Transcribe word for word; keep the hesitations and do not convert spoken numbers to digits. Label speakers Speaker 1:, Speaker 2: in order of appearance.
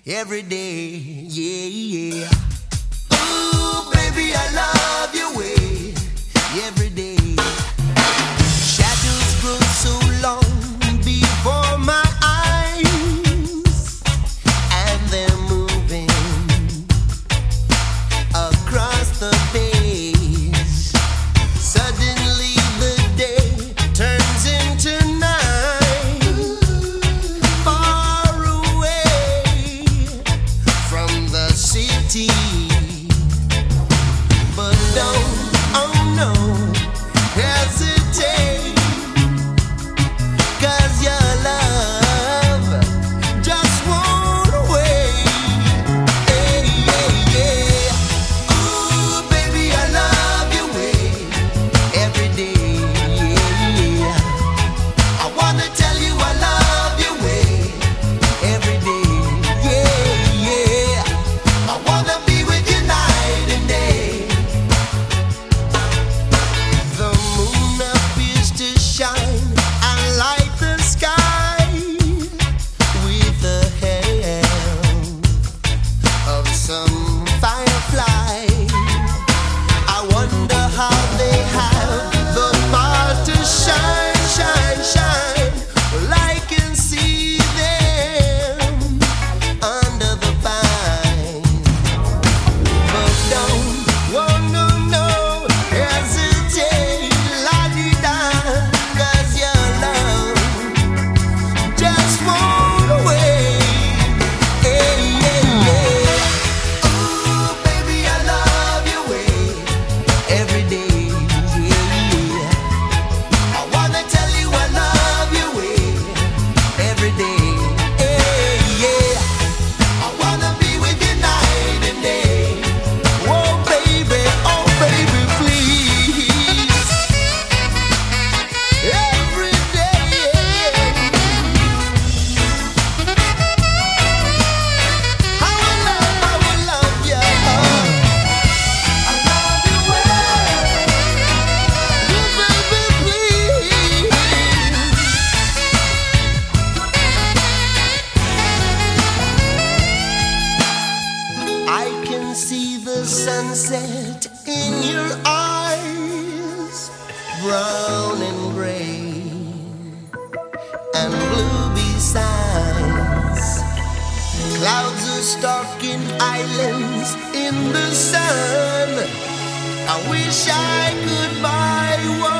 Speaker 1: every day, yeah, yeah. Ooh, baby, I love your way every day. Shadows grow so long before my eyes, and they're moving across the page. Suddenly the day turns into night, far away from the city. But don't, oh no, hesitate, 'cause your love just won't wait. Hey, yeah, yeah. Ooh, baby, I love your way every day. Yeah. I wanna tell you I love your way every day. Yeah, yeah. I wanna be with you night and day. The moon appears to shine and light the sky with the help of some firefly. I wonder how they have the power to shine, shine, shine. Well, I can see them under the vine. But don't, whoa, no, no, hesitate, la-di-da, 'cause your love just won't wait. Hey, yeah, yeah. Ooh, baby, I love your way every day. Yeah, yeah. I wanna tell you I love your way every day. Hey, yeah. I wanna be with you night and day. Oh, baby, oh, baby, please. Every day. I will love, I will love you. I love you well. Oh, baby, please. I can see the sunset in your eyes, brown and gray and blue besides. Clouds are stalking islands in the sun. I wish I could buy one.